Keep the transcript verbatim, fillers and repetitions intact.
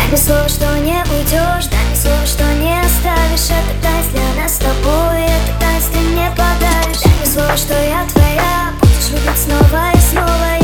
Дай мне слово, что не уйдешь, дай мне слово, что не оставишь. Это тайна для нас с тобой, это тайна ты мне подаришь. Дай мне слово, что я твоя, будешь любить снова и снова.